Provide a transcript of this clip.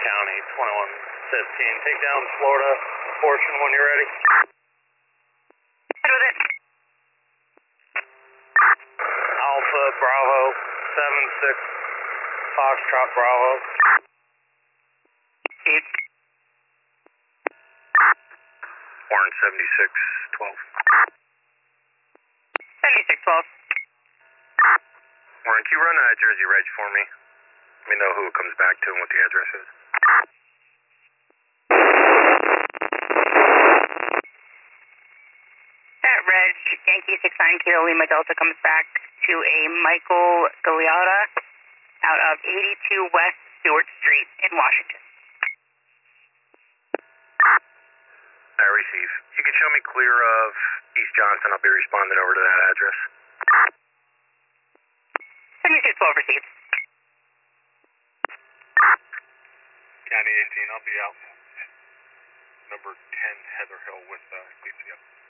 County, 2115. Take down Florida portion when you're ready. Head with it. Alpha Bravo 76 Foxtrot Bravo. Chief. Warren 7612. 7612. Warren, can you run a Jersey Reg for me? Let me know who it comes back to and what the address is. That Reg, Yankee 69 Kilo Lima Delta comes back to a Michael Galeota out of 82 West Stewart Street in Washington. I receive. You can show me clear of East Johnston. I'll be responding over to that address. 7612 received. County 18, I'll be out. Number 10 Heather Hill with BCF.